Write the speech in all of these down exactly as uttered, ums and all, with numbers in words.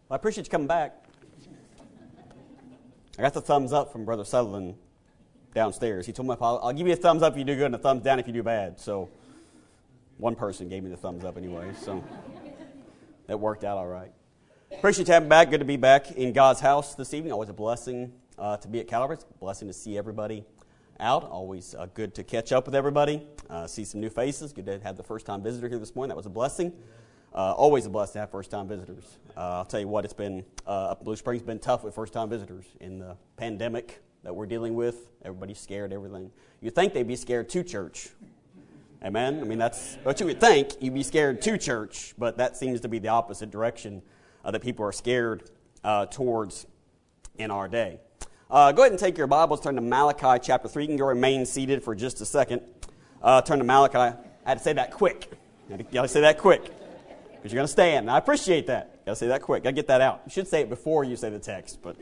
Well, I appreciate you coming back. I got the thumbs up from Brother Sutherland downstairs. He told me, I'll, I'll give you a thumbs up if you do good and a thumbs down if you do bad. So one person gave me the thumbs up anyway, so that worked out all right. Appreciate you having me back. Good to be back in God's house this evening. Always a blessing uh, to be at Calvary. It's a blessing to see everybody out. Always uh, good to catch up with everybody, uh, see some new faces. Good to have the first-time visitor here this morning. That was a blessing. Uh, always a blessing to have first-time visitors. Uh, I'll tell you what, it's been, uh, up in Blue Springs, been tough with first-time visitors in the pandemic that we're dealing with. Everybody's scared, everything. You'd think they'd be scared to church. Amen? I mean, that's what you would think. You'd be scared to church, but that seems to be the opposite direction uh, that people are scared uh, towards in our day. Uh, go ahead and take your Bibles, turn to Malachi chapter three. You can go remain seated for just a second. Uh, turn to Malachi. I had to say that quick. You got to say that quick because you're going to stand. And I appreciate that. You got to say that quick. Got to get that out. You should say it before you say the text. But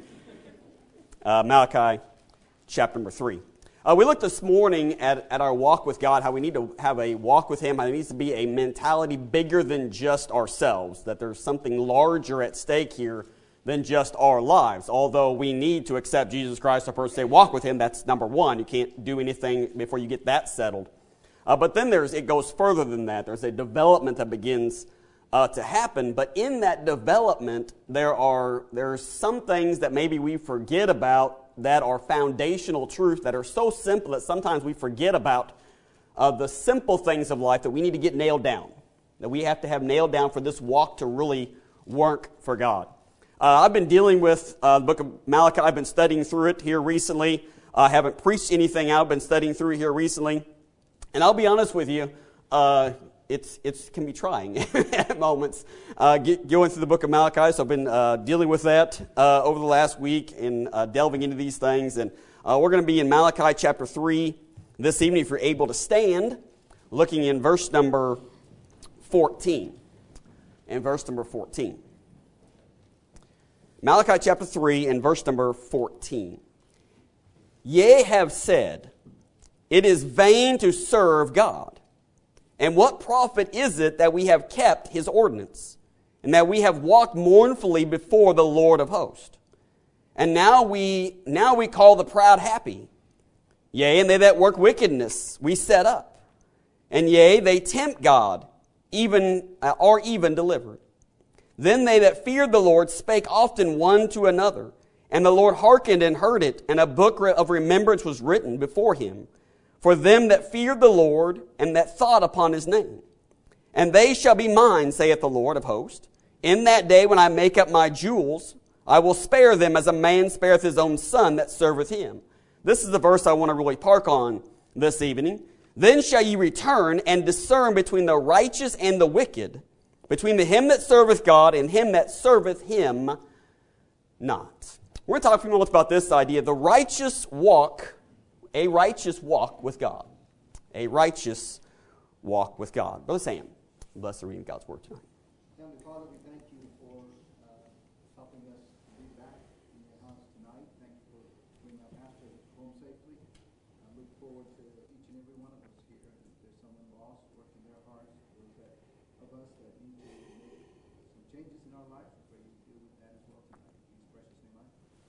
uh, Malachi chapter number three. Uh, we looked this morning at, at our walk with God, how we need to have a walk with Him, how there needs to be a mentality bigger than just ourselves, that there's something larger at stake here than just our lives. Although we need to accept Jesus Christ, our personal Savior, walk with Him, that's number one. You can't do anything before you get that settled. Uh, but then there's it goes further than that. There's a development that begins uh, to happen. But in that development, there are there's some things that maybe we forget about that are foundational truths that are so simple that sometimes we forget about uh, the simple things of life that we need to get nailed down, that we have to have nailed down for this walk to really work for God. Uh, I've been dealing with uh, the book of Malachi. I've been studying through it here recently. I uh, haven't preached anything out. I've been studying through it here recently. And I'll be honest with you, uh, it's it can be trying at moments uh, get, going through the book of Malachi. So I've been uh, dealing with that uh, over the last week and uh, delving into these things. And uh, we're going to be in Malachi chapter three this evening, if you're able to stand, looking in verse number fourteen. In verse number fourteen. Malachi chapter three and verse number fourteen. Ye have said, it is vain to serve God. And what profit is it that we have kept His ordinance, and that we have walked mournfully before the Lord of hosts? And now we now we call the proud happy. Yea, and they that work wickedness we set up. And yea, they tempt God, even uh, are even delivered. Then they that feared the Lord spake often one to another, and the Lord hearkened and heard it, and a book of remembrance was written before Him, for them that feared the Lord, and that thought upon His name. And they shall be mine, saith the Lord of hosts. In that day when I make up my jewels, I will spare them as a man spareth his own son that serveth him. This is the verse I want to really park on this evening. Then shall ye return and discern between the righteous and the wicked, between the him that serveth God and him that serveth Him not. We're going to talk a few moments about this idea, the righteous walk, a righteous walk with God. A righteous walk with God. Brother Sam, bless the reading of God's Word tonight. Heavenly Father, we thank you for uh, helping us to be back in your house tonight. Thank you for bringing our pastor home safely. I look forward to each and every one of us here. If there's someone lost, work in their hearts, those that of us that need to make some changes in our life, I pray you do with that as well tonight. In Jesus' precious name,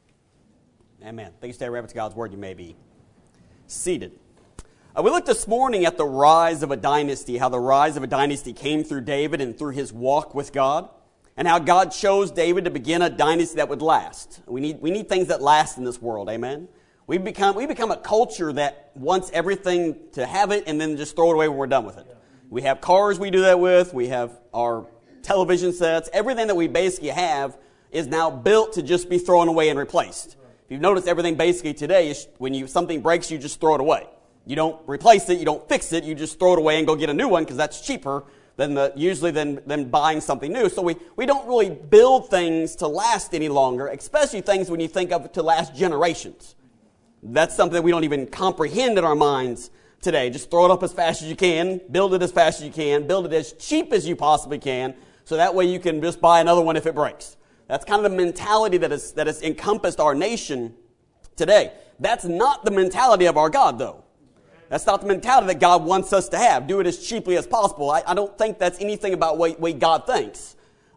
I Amen. Thank you, stay reverence to God's Word. You may be seated. Uh, we looked this morning at the rise of a dynasty, how the rise of a dynasty came through David and through his walk with God, and how God chose David to begin a dynasty that would last. We need we need things that last in this world, amen? We become we become a culture that wants everything to have it and then just throw it away when we're done with it. We have cars we do that with, we have our television sets, everything that we basically have is now built to just be thrown away and replaced. If you've noticed, everything basically today is when you something breaks, you just throw it away. You don't replace it, you don't fix it, you just throw it away and go get a new one because that's cheaper than the, usually than, than buying something new. So we, we don't really build things to last any longer, especially things when you think of to last generations. That's something that we don't even comprehend in our minds today. Just throw it up as fast as you can, build it as fast as you can, build it as cheap as you possibly can, so that way you can just buy another one if it breaks. That's kind of the mentality that is, that has encompassed our nation today. That's not the mentality of our God, though. That's not the mentality that God wants us to have. Do it as cheaply as possible. I, I don't think that's anything about what way God thinks.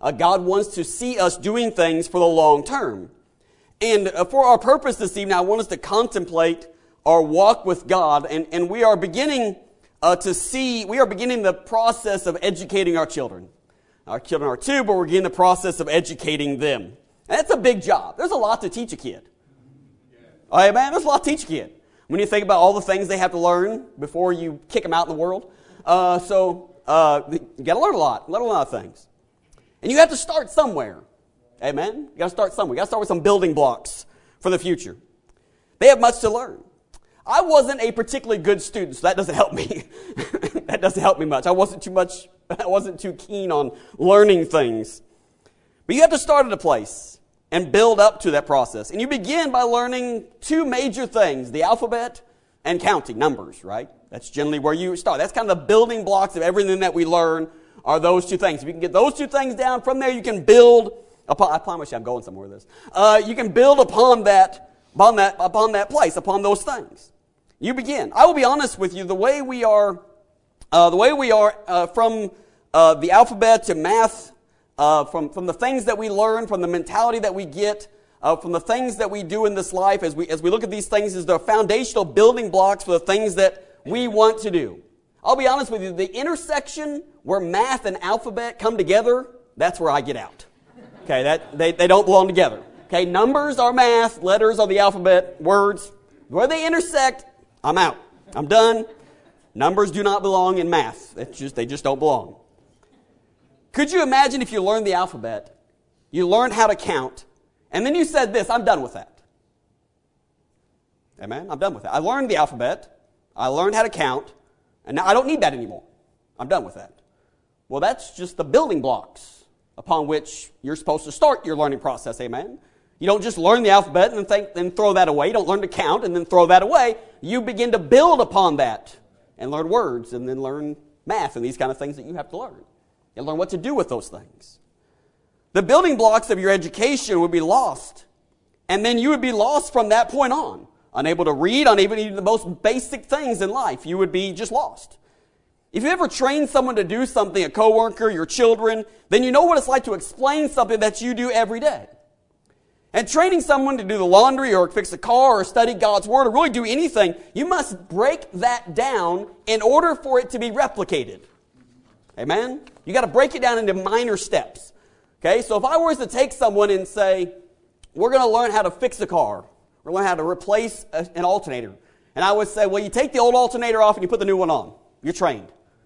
Uh, God wants to see us doing things for the long term. And uh, for our purpose this evening, I want us to contemplate our walk with God. And, and we are beginning uh, to see, we are beginning the process of educating our children. Our children are two, but we're beginning the process of educating them. And that's a big job. There's a lot to teach a kid. All right, man, there's a lot to teach a kid. When you think about all the things they have to learn before you kick them out in the world. Uh, so uh, you got to learn a lot, learn a lot of things. And you have to start somewhere. Amen? You got to start somewhere. You got to start with some building blocks for the future. They have much to learn. I wasn't a particularly good student, so that doesn't help me. That doesn't help me much. I wasn't too much, I wasn't too keen on learning things. But you have to start at a place and build up to that process. And you begin by learning two major things, the alphabet and counting, numbers, right? That's generally where you start. That's kind of the building blocks of everything that we learn are those two things. If you can get those two things down, from there you can build upon, I promise you I'm going somewhere with this. Uh, you can build upon that, upon that, upon that place, upon those things. You begin. I will be honest with you, the way we are, uh, the way we are uh, from uh, the alphabet to math, Uh, from, from the things that we learn, from the mentality that we get, uh, from the things that we do in this life, as we as we look at these things, is the foundational building blocks for the things that we want to do. I'll be honest with you, the intersection where math and alphabet come together, that's where I get out. Okay, that they, they don't belong together. Okay, numbers are math, letters are the alphabet, words. Where they intersect, I'm out. I'm done. Numbers do not belong in math. It's just they just don't belong. Could you imagine if you learned the alphabet, you learned how to count, and then you said this, I'm done with that. Amen? I'm done with that. I learned the alphabet, I learned how to count, and now I don't need that anymore. I'm done with that. Well, that's just the building blocks upon which you're supposed to start your learning process, amen? You don't just learn the alphabet and then, think, then throw that away. You don't learn to count and then throw that away. You begin to build upon that and learn words and then learn math and these kind of things that you have to learn. And learn what to do with those things. The building blocks of your education would be lost. And then you would be lost from that point on. Unable to read, unable to do the most basic things in life. You would be just lost. If you ever train someone to do something, a coworker, your children, then you know what it's like to explain something that you do every day. And training someone to do the laundry or fix a car or study God's Word or really do anything, you must break that down in order for it to be replicated. Amen? You got to break it down into minor steps. Okay, so if I was to take someone and say, we're going to learn how to fix a car, we're going to learn how to replace a, an alternator, and I would say, well, you take the old alternator off and you put the new one on. You're trained.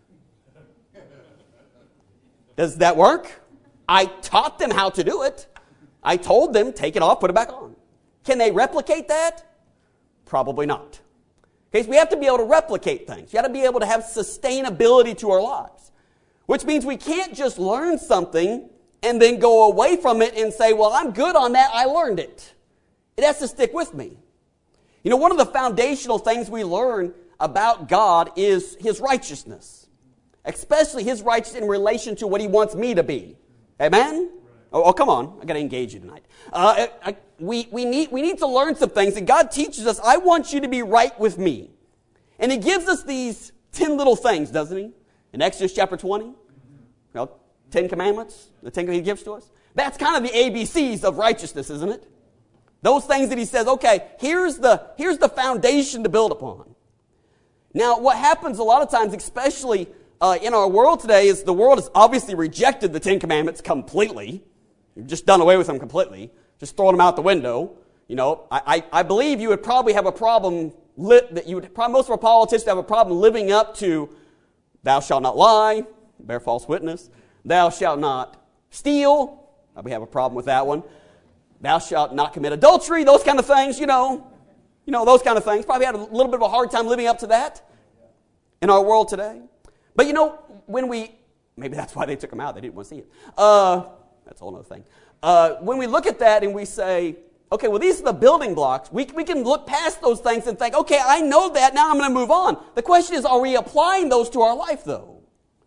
Does that work? I taught them how to do it. I told them, take it off, put it back on. Can they replicate that? Probably not. Okay, so we have to be able to replicate things. You got to be able to have sustainability to our lives. Which means we can't just learn something and then go away from it and say, well, I'm good on that, I learned it. It has to stick with me. You know, one of the foundational things we learn about God is His righteousness. Especially His righteousness in relation to what He wants me to be. Amen? Oh, oh come on, I got to engage you tonight. Uh, I, I, we, we, need, we need to learn some things, and God teaches us, I want you to be right with me. And He gives us these ten little things, doesn't He? In Exodus chapter twenty, you know, Ten Commandments, the Ten He gives to us. That's kind of the A B Cs of righteousness, isn't it? Those things that He says, okay, here's the, here's the foundation to build upon. Now, what happens a lot of times, especially uh, in our world today, is the world has obviously rejected the Ten Commandments completely. You've just done away with them completely. Just throwing them out the window. You know, I, I, I believe you would probably have a problem, li- that you would, probably, most of our politicians have a problem living up to thou shalt not lie, bear false witness. Thou shalt not steal. We have a problem with that one. Thou shalt not commit adultery. Those kind of things, you know. You know, those kind of things. Probably had a little bit of a hard time living up to that in our world today. But you know, when we, maybe that's why they took them out. They didn't want to see it. Uh, that's a whole other thing. Uh, when we look at that and we say, okay, well, these are the building blocks. We, we can look past those things and think, okay, I know that. Now I'm going to move on. The question is, are we applying those to our life, though?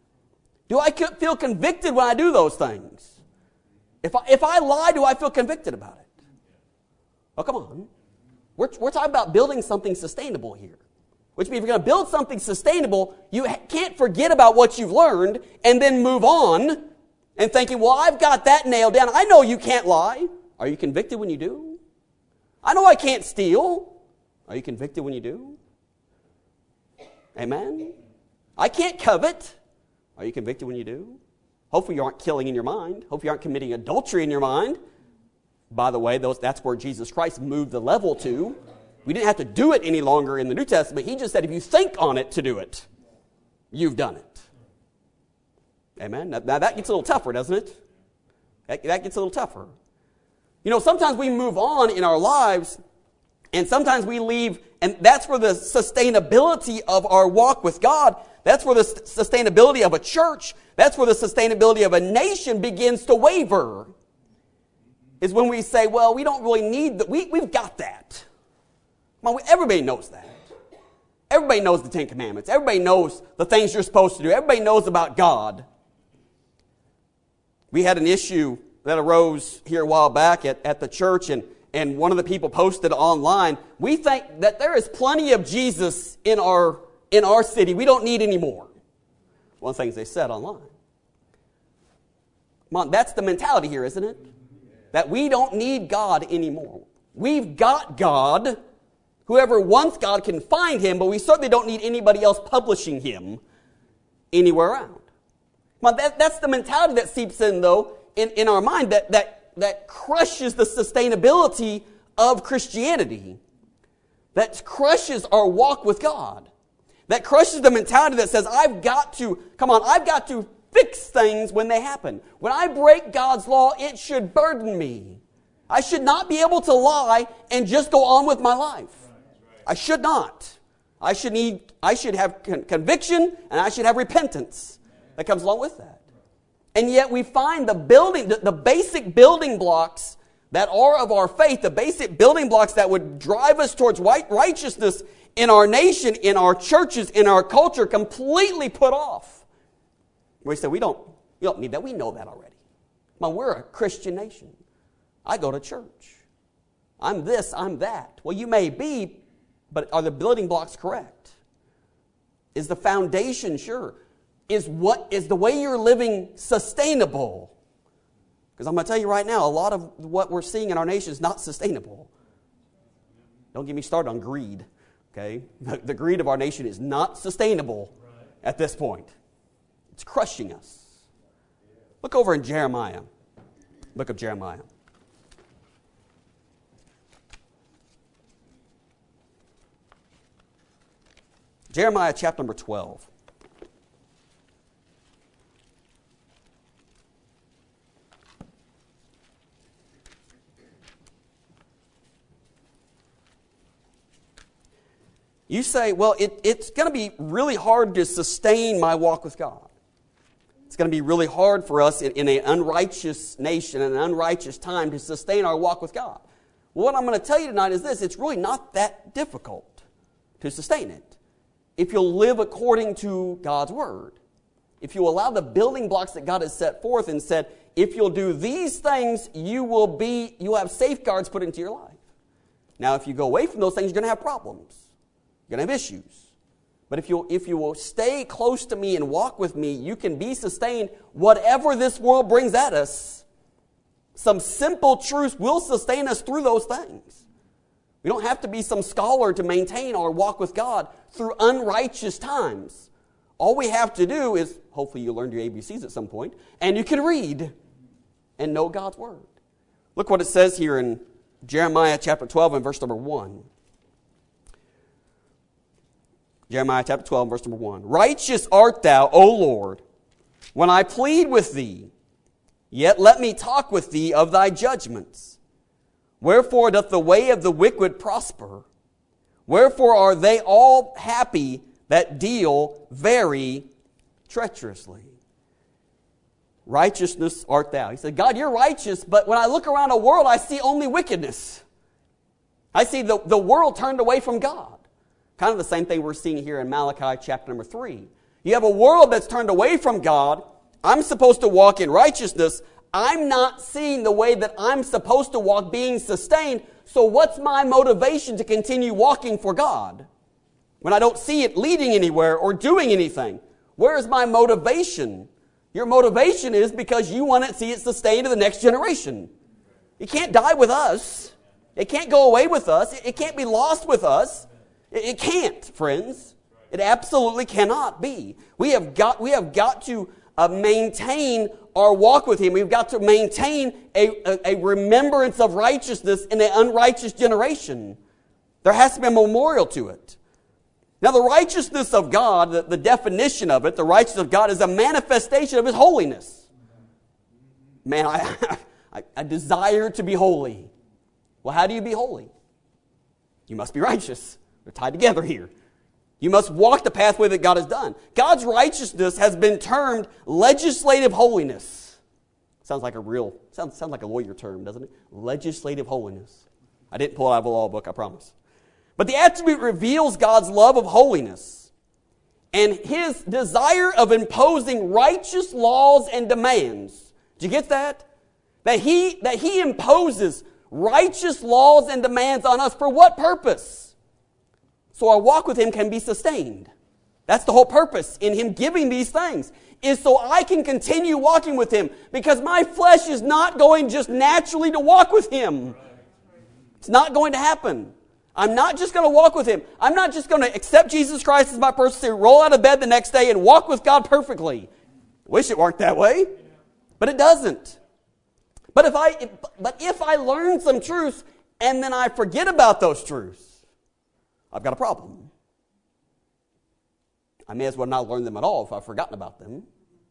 Do I feel convicted when I do those things? If I, if I lie, do I feel convicted about it? Oh, come on. We're, we're talking about building something sustainable here. Which means if you're going to build something sustainable, you ha- can't forget about what you've learned and then move on and thinking, well, I've got that nailed down. I know you can't lie. Are you convicted when you do? I know I can't steal. Are you convicted when you do? Amen? I can't covet. Are you convicted when you do? Hopefully you aren't killing in your mind. Hopefully you aren't committing adultery in your mind. By the way, those, that's where Jesus Christ moved the level to. We didn't have to do it any longer in the New Testament. He just said if you think on it to do it, you've done it. Amen? Now, now that gets a little tougher, doesn't it? That, that gets a little tougher. You know, sometimes we move on in our lives, and sometimes we leave, and that's where the sustainability of our walk with God, that's where the sustainability of a church, that's where the sustainability of a nation begins to waver. Is when we say, well, we don't really need that. We, we've got that. Come on, everybody knows that. Everybody knows the Ten Commandments. Everybody knows the things you're supposed to do. Everybody knows about God. We had an issue that arose here a while back at, at the church, and, and one of the people posted online, we think that there is plenty of Jesus in our, in our city. We don't need any more. One of the things they said online. Come on, that's the mentality here, isn't it? That we don't need God anymore. We've got God. Whoever wants God can find Him, but we certainly don't need anybody else publishing Him anywhere around. Well, that, that's the mentality that seeps in, though, in, in our mind that, that, that crushes the sustainability of Christianity. That crushes our walk with God. That crushes the mentality that says, I've got to, come on, I've got to fix things when they happen. When I break God's law, it should burden me. I should not be able to lie and just go on with my life. I should not. I should need. I should have con- conviction and I should have repentance that comes along with that. And yet we find the building, the, the basic building blocks that are of our faith, the basic building blocks that would drive us towards right, righteousness in our nation, in our churches, in our culture, completely put off. We say, we don't, we don't need that. We know that already. Man, we're a Christian nation. I go to church. I'm this, I'm that. Well, you may be, but are the building blocks correct? Is the foundation sure? Is what is the way you're living sustainable? Because I'm going to tell you right now, a lot of what we're seeing in our nation is not sustainable. Don't get me started on greed. Okay, the, the greed of our nation is not sustainable at this point. It's crushing us. Look over in Jeremiah. Book of Jeremiah. Jeremiah chapter number twelve. You say, well, it, it's going to be really hard to sustain my walk with God. It's going to be really hard for us in, in an unrighteous nation, in an unrighteous time, to sustain our walk with God. Well, what I'm going to tell you tonight is this. It's really not that difficult to sustain it. If you'll live according to God's Word. If you allow the building blocks that God has set forth and said, if you'll do these things, you will be, you'll have safeguards put into your life. Now, if you go away from those things, you're going to have problems. You're going to have issues. But if you if you will stay close to me and walk with me, you can be sustained whatever this world brings at us. Some simple truths will sustain us through those things. We don't have to be some scholar to maintain our walk with God through unrighteous times. All we have to do is, hopefully you learned your A B Cs at some point, and you can read and know God's Word. Look what it says here in Jeremiah chapter twelve and verse number one. Jeremiah chapter twelve, verse number one. Righteous art thou, O Lord, when I plead with thee, yet let me talk with thee of thy judgments. Wherefore doth the way of the wicked prosper? Wherefore are they all happy that deal very treacherously? Righteousness art thou. He said, God, you're righteous, but when I look around the world, I see only wickedness. I see the, the world turned away from God. Kind of the same thing we're seeing here in Malachi chapter number three. You have a world that's turned away from God. I'm supposed to walk in righteousness. I'm not seeing the way that I'm supposed to walk being sustained. So what's my motivation to continue walking for God when I don't see it leading anywhere or doing anything? Where is my motivation? Your motivation is because you want to see it sustained to the next generation. It can't die with us. It can't go away with us. It can't be lost with us. It can't, friends. It absolutely cannot be. We have got, we have got to uh, maintain our walk with Him. We've got to maintain a, a, a remembrance of righteousness in an unrighteous generation. There has to be a memorial to it. Now, the righteousness of God, the, the definition of it, the righteousness of God is a manifestation of His holiness. Man, I, I, I desire to be holy. Well, how do you be holy? You must be righteous. They're tied together here. You must walk the pathway that God has done. God's righteousness has been termed legislative holiness. Sounds like a real, sounds, sounds like a lawyer term, doesn't it? Legislative holiness. I didn't pull it out of a law book, I promise. But the attribute reveals God's love of holiness and His desire of imposing righteous laws and demands. Did you get that? That He, that He imposes righteous laws and demands on us. For what purpose? So our walk with Him can be sustained. That's the whole purpose in Him giving these things, is so I can continue walking with Him, because my flesh is not going just naturally to walk with Him. It's not going to happen. I'm not just going to walk with Him. I'm not just going to accept Jesus Christ as my personal Savior, roll out of bed the next day and walk with God perfectly. Wish it worked that way, but it doesn't. But if I, if, but if I learn some truths and then I forget about those truths, I've got a problem. I may as well not learn them at all if I've forgotten about them.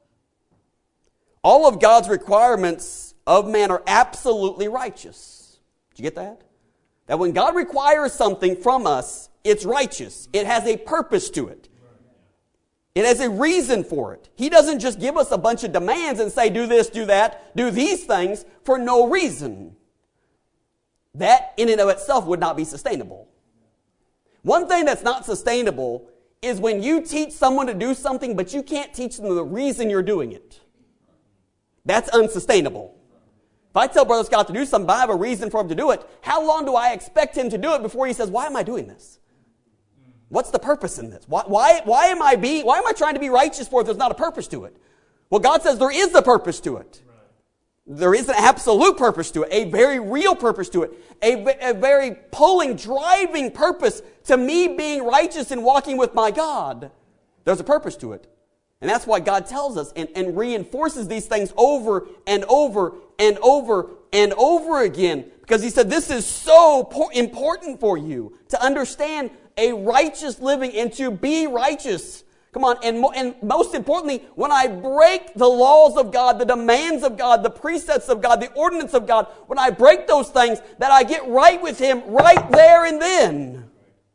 All of God's requirements of man are absolutely righteous. Did you get that? That when God requires something from us, it's righteous. It has a purpose to it. It has a reason for it. He doesn't just give us a bunch of demands and say, do this, do that, do these things for no reason. That in and of itself would not be sustainable. One thing that's not sustainable is when you teach someone to do something, but you can't teach them the reason you're doing it. That's unsustainable. If I tell Brother Scott to do something, but I have a reason for him to do it, how long do I expect him to do it before he says, why am I doing this? What's the purpose in this? Why, why, why am I being, why am I trying to be righteous for if there's not a purpose to it? Well, God says there is a purpose to it. There is an absolute purpose to it, a very real purpose to it, a, a very pulling, driving purpose to me being righteous and walking with my God. There's a purpose to it. And that's why God tells us and, and reinforces these things over and over and over and over again. Because He said this is so important for you to understand a righteous living and to be righteous. Come on, and, mo- and most importantly, when I break the laws of God, the demands of God, the precepts of God, the ordinance of God, when I break those things, that I get right with Him right there and then.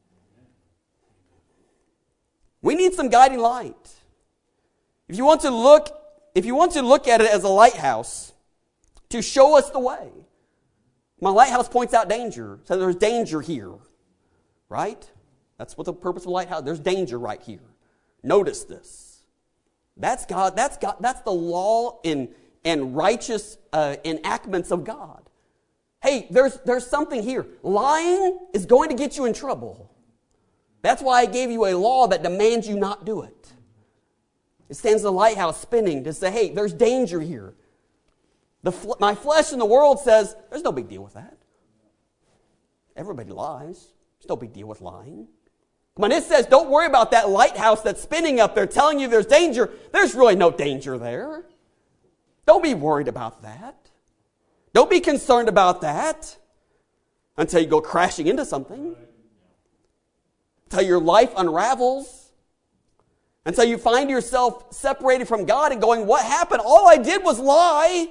We need some guiding light. If you want to look, if you want to look at it as a lighthouse to show us the way, my lighthouse points out danger. So there's danger here, right? That's what the purpose of a lighthouse. There's danger right here. Notice this. That's God. That's God. That's the law and and righteous uh, enactments of God. Hey, there's there's something here. Lying is going to get you in trouble. That's why I gave you a law that demands you not do it. It stands in the lighthouse spinning to say, hey, there's danger here. The fl- my flesh in the world says, there's no big deal with that. Everybody lies. There's no big deal with lying. When it says, don't worry about that lighthouse that's spinning up there telling you there's danger, there's really no danger there. Don't be worried about that. Don't be concerned about that until you go crashing into something. Until your life unravels. Until you find yourself separated from God and going, what happened? All I did was lie.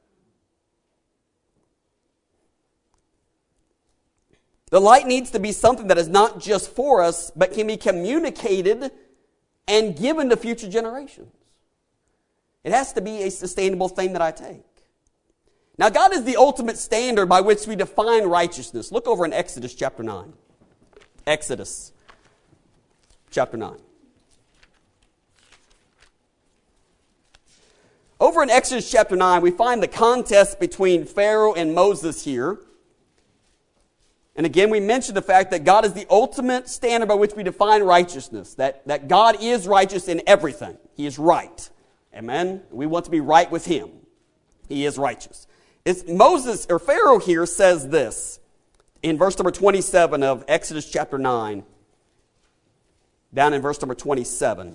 The light needs to be something that is not just for us, but can be communicated and given to future generations. It has to be a sustainable thing that I take. Now, God is the ultimate standard by which we define righteousness. Look over in Exodus chapter nine. Exodus chapter nine. Over in Exodus chapter nine, we find the contest between Pharaoh and Moses here. And again, we mentioned the fact that God is the ultimate standard by which we define righteousness. That, that God is righteous in everything. He is right. Amen? We want to be right with him. He is righteous. It's Moses, or Pharaoh here says this in verse number twenty-seven of Exodus chapter nine. Down in verse number twenty-seven.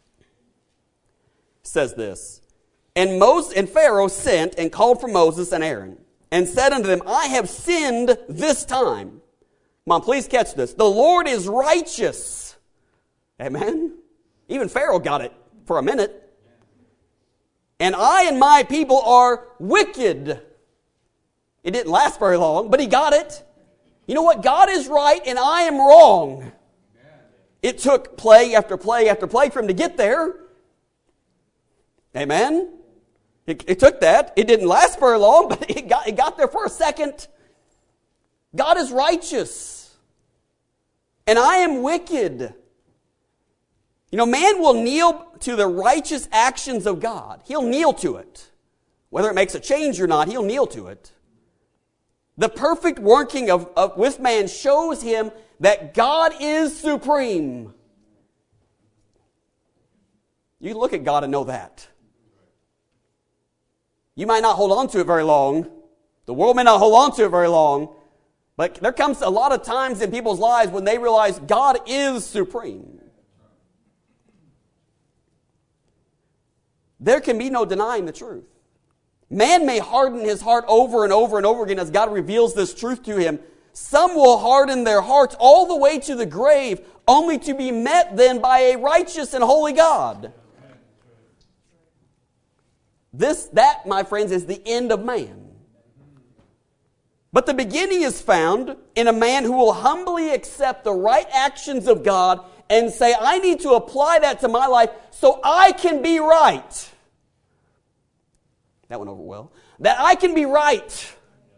Says this. And Moses and Pharaoh sent and called for Moses and Aaron and said unto them, I have sinned this time. Come on, please catch this. The Lord is righteous. Amen? Even Pharaoh got it for a minute. And I and my people are wicked. It didn't last very long, but he got it. You know what? God is right and I am wrong. It took plague after plague after plague for him to get there. Amen? It, it took that. It didn't last very long, but it got, it got there for a second. God is righteous. And I am wicked. You know, man will kneel to the righteous actions of God. He'll kneel to it. Whether it makes a change or not, he'll kneel to it. The perfect working of, of with man shows him that God is supreme. You look at God and know that. You might not hold on to it very long. The world may not hold on to it very long. But there comes a lot of times in people's lives when they realize God is supreme. There can be no denying the truth. Man may harden his heart over and over and over again as God reveals this truth to him. Some will harden their hearts all the way to the grave, only to be met then by a righteous and holy God. This, that, my friends, is the end of man. But the beginning is found in a man who will humbly accept the right actions of God and say, I need to apply that to my life so I can be right. That went over well. That I can be right.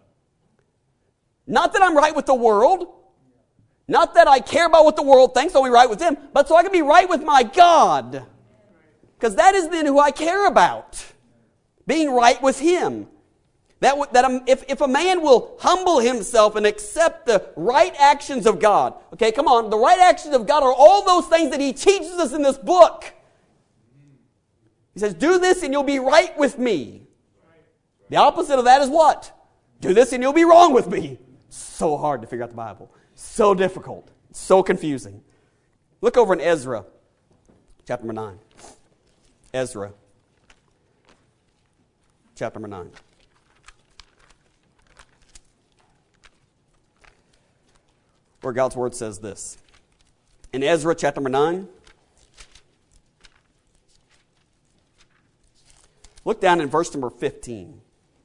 Not that I'm right with the world. Not that I care about what the world thinks, so I'll be right with them. But so I can be right with my God. Because that is then who I care about. Being right with him. That, that if, if a man will humble himself and accept the right actions of God. Okay, come on. The right actions of God are all those things that he teaches us in this book. He says, do this and you'll be right with me. The opposite of that is what? Do this and you'll be wrong with me. So hard to figure out the Bible. So difficult. So confusing. Look over in Ezra, chapter number nine. Ezra, chapter number nine. Where God's Word says this. In Ezra chapter number nine, look down in verse number fifteen.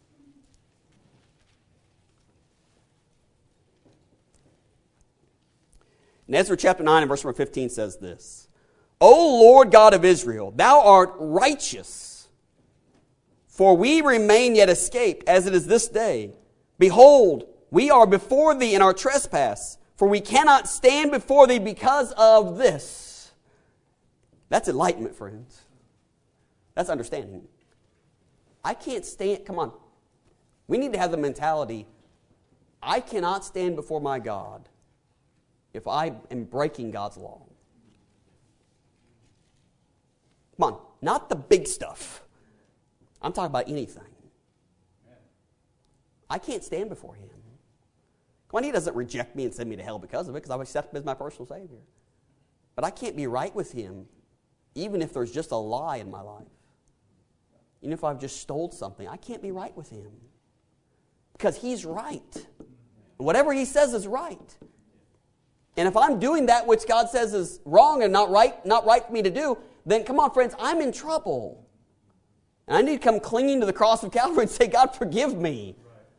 In Ezra chapter nine and verse number fifteen says this. O Lord God of Israel, thou art righteous, for we remain yet escaped, as it is this day. Behold, we are before thee in our trespass, for we cannot stand before thee because of this. That's enlightenment, friends. That's understanding. I can't stand, come on. We need to have the mentality, I cannot stand before my God if I am breaking God's law. Come on, not the big stuff. I'm talking about anything. I can't stand before him. Come on, he doesn't reject me and send me to hell because of it, because I've accepted him as my personal Savior. But I can't be right with him even if there's just a lie in my life. Even if I've just stole something, I can't be right with him. Because he's right. And whatever he says is right. And if I'm doing that which God says is wrong and not right, not right for me to do, then come on, friends, I'm in trouble. And I need to come clinging to the cross of Calvary and say, God, forgive me.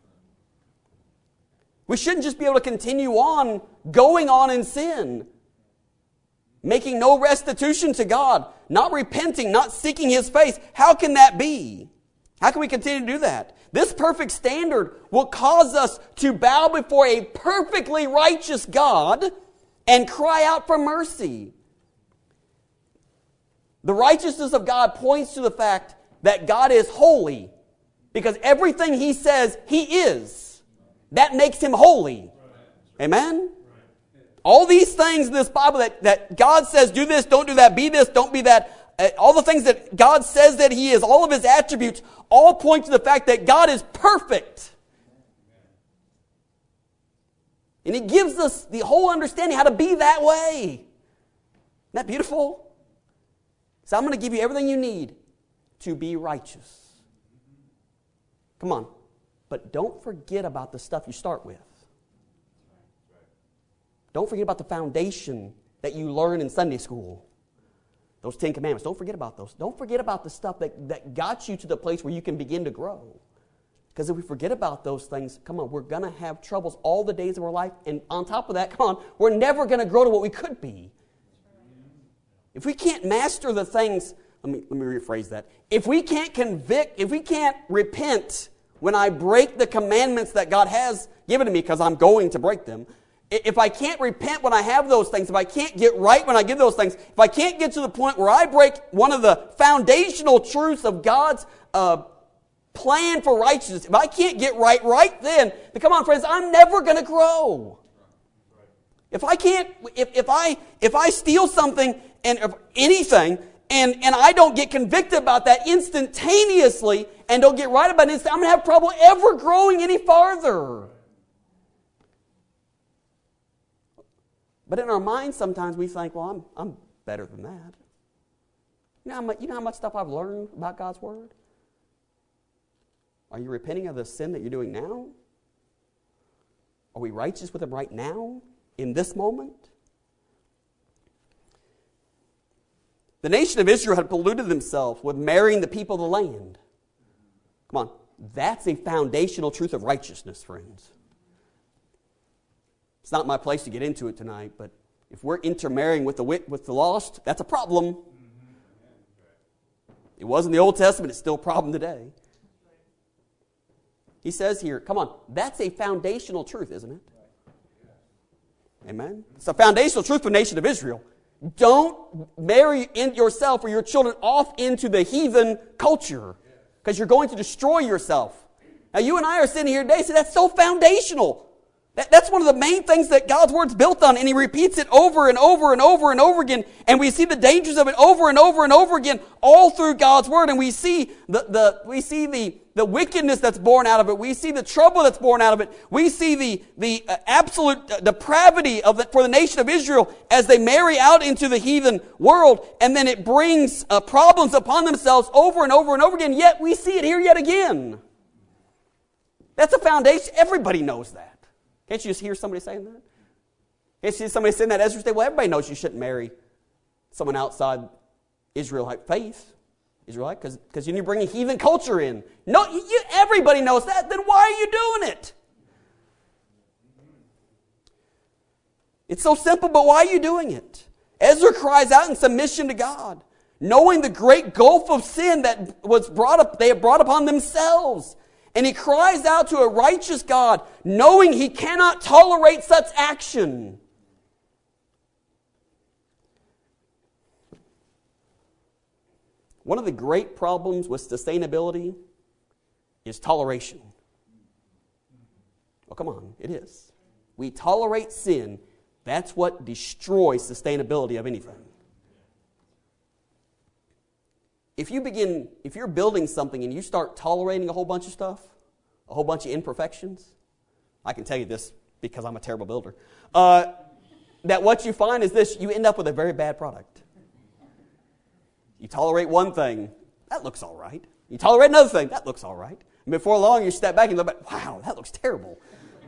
We shouldn't just be able to continue on going on in sin, making no restitution to God, not repenting, not seeking his face. How can that be? How can we continue to do that? This perfect standard will cause us to bow before a perfectly righteous God and cry out for mercy. The righteousness of God points to the fact that God is holy, because everything he says he is. That makes him holy. Amen? All these things in this Bible that, that God says, do this, don't do that, be this, don't be that. uh, all the things that God says that He is, all of His attributes, all point to the fact that God is perfect. And He gives us the whole understanding how to be that way. Isn't that beautiful? So I'm going to give you everything you need to be righteous. Come on. But don't forget about the stuff you start with. Don't forget about the foundation that you learn in Sunday school. Those Ten Commandments. Don't forget about those. Don't forget about the stuff that, that got you to the place where you can begin to grow. Because if we forget about those things, come on, we're going to have troubles all the days of our life. And on top of that, come on, we're never going to grow to what we could be. If we can't master the things, let me, let me rephrase that. If we can't convict, if we can't repent when I break the commandments that God has given to me, because I'm going to break them, if I can't repent when I have those things, if I can't get right when I give those things, if I can't get to the point where I break one of the foundational truths of God's uh, plan for righteousness, if I can't get right right then, then come on, friends, I'm never going to grow. If I can't, if, if I if I steal something and if anything, and, and I don't get convicted about that instantaneously and don't get right about it, I'm going to have trouble ever growing any farther. But in our minds, sometimes we think, well, I'm I'm better than that. You know how much, you know how much stuff I've learned about God's Word? Are you repenting of the sin that you're doing now? Are we righteous with Him right now, in this moment? The nation of Israel had polluted themselves with marrying the people of the land. Come on, that's a foundational truth of righteousness, friends. It's not my place to get into it tonight, but if we're intermarrying with the with the lost, that's a problem. It was in the Old Testament, it's still a problem today. He says here, come on, that's a foundational truth, isn't it? Amen? It's a foundational truth for the nation of Israel. Don't marry in yourself or your children off into the heathen culture, because you're going to destroy yourself. Now, you and I are sitting here today, so that's so foundational. That, that's one of the main things that God's Word's built on, and He repeats it over and over and over and over again, and we see the dangers of it over and over and over again, all through God's Word, and we see the, the we see the, the wickedness that's born out of it, we see the trouble that's born out of it, we see the, the uh, absolute uh, depravity of it for the nation of Israel as they marry out into the heathen world, and then it brings uh, problems upon themselves over and over and over again, yet we see it here yet again. That's a foundation. Everybody knows that. Can't you just hear somebody saying that? Can't you hear somebody saying that? Ezra said, well, everybody knows you shouldn't marry someone outside Israelite faith. Israelite, because you're bringing heathen culture in. No, you, everybody knows that. Then why are you doing it? It's so simple, but why are you doing it? Ezra cries out in submission to God, knowing the great gulf of sin that was brought up, they have brought upon themselves. And he cries out to a righteous God, knowing he cannot tolerate such action. One of the great problems with sustainability is toleration. Well, come on, it is. We tolerate sin. That's what destroys sustainability of anything. If you begin, if you're building something and you start tolerating a whole bunch of stuff, a whole bunch of imperfections, I can tell you this because I'm a terrible builder, uh, that what you find is this, you end up with a very bad product. You tolerate one thing, that looks all right. You tolerate another thing, that looks all right. And before long, you step back and look back, wow, that looks terrible.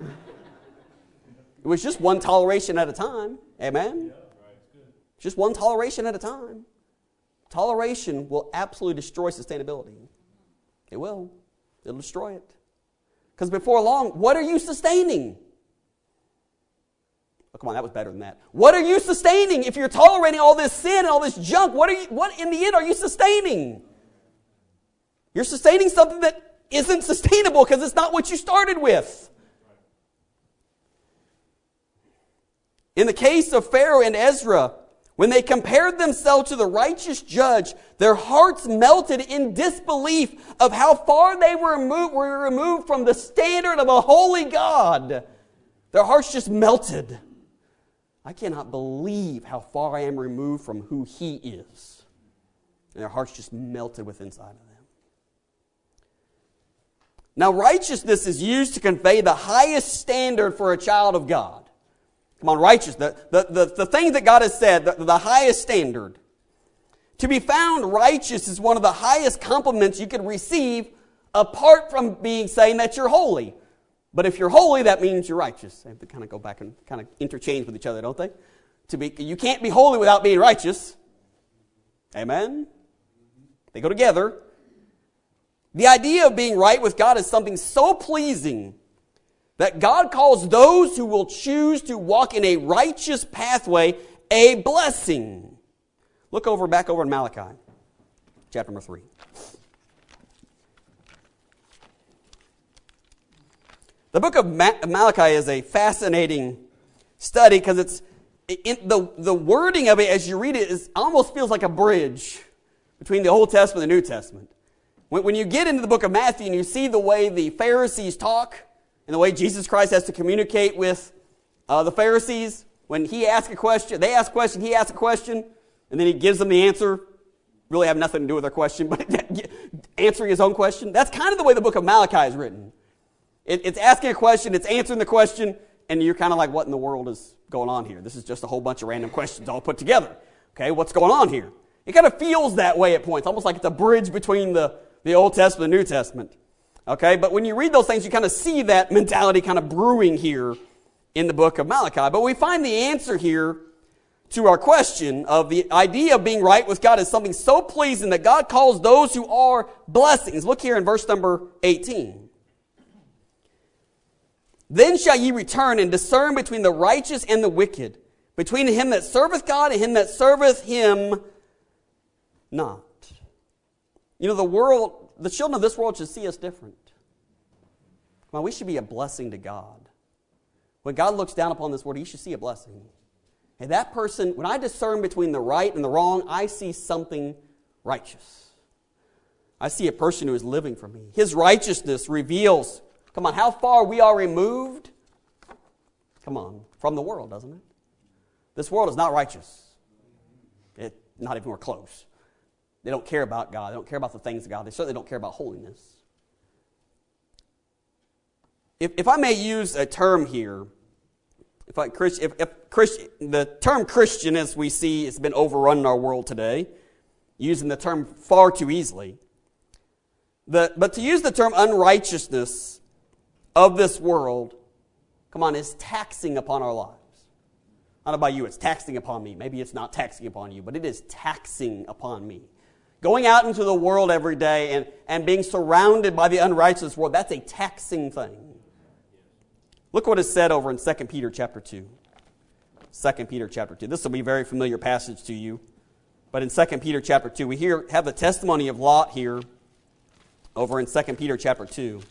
It was just one toleration at a time. Amen? Just one toleration at a time. Toleration will absolutely destroy sustainability. It will. It'll destroy it. Because before long, what are you sustaining? Oh, come on, that was better than that. What are you sustaining? If you're tolerating all this sin and all this junk, what are you? What in the end are you sustaining? You're sustaining something that isn't sustainable because it's not what you started with. In the case of Pharaoh and Ezra, when they compared themselves to the righteous judge, their hearts melted in disbelief of how far they were removed, were removed from the standard of a holy God. Their hearts just melted. I cannot believe how far I am removed from who He is. And their hearts just melted within inside of them. Now, righteousness is used to convey the highest standard for a child of God. Come on, righteous, the, the, the, the thing that God has said, the, the highest standard. To be found righteous is one of the highest compliments you could receive apart from being saying that you're holy. But if you're holy, that means you're righteous. They have to kind of go back and kind of interchange with each other, don't they? To be, you can't be holy without being righteous. Amen? They go together. The idea of being right with God is something so pleasing that God calls those who will choose to walk in a righteous pathway a blessing. Look over back over in Malachi, chapter number three. The book of Malachi is a fascinating study because it's in the, the wording of it as you read it is almost feels like a bridge between the Old Testament and the New Testament. When, when you get into the book of Matthew and you see the way the Pharisees talk and the way Jesus Christ has to communicate with uh, the Pharisees, when he asks a question, they ask a question, he asks a question, and then he gives them the answer, really have nothing to do with their question, but answering his own question. That's kind of the way the book of Malachi is written. It, it's asking a question, it's answering the question, and you're kind of like, what in the world is going on here? This is just a whole bunch of random questions all put together. Okay, what's going on here? It kind of feels that way at points, almost like it's a bridge between the, the Old Testament and the New Testament. Okay, but when you read those things, you kind of see that mentality kind of brewing here in the book of Malachi. But we find the answer here to our question of the idea of being right with God is something so pleasing that God calls those who are blessings. Look here in verse number eighteen. Then shall ye return and discern between the righteous and the wicked, between him that serveth God and him that serveth him not. You know, the world, the children of this world should see us different. Well, we should be a blessing to God. When God looks down upon this world, he should see a blessing. And that person, when I discern between the right and the wrong, I see something righteous. I see a person who is living for me. His righteousness reveals, come on, how far we are removed, come on, from the world, doesn't it? This world is not righteous. It, not even we're close. They don't care about God. They don't care about the things of God. They certainly don't care about holiness. If, if I may use a term here, if, I, if, if Christ, the term Christian, as we see, has been overrun in our world today, using the term far too easily. The, but to use the term unrighteousness of this world, come on, is taxing upon our lives. I don't know about you, it's taxing upon me. Maybe it's not taxing upon you, but it is taxing upon me. Going out into the world every day and, and being surrounded by the unrighteous world, that's a taxing thing. Look what is said over in Second Peter chapter two. Second Peter chapter two. This will be a very familiar passage to you. But in Second Peter chapter two, we hear have the testimony of Lot here over in Second Peter chapter two.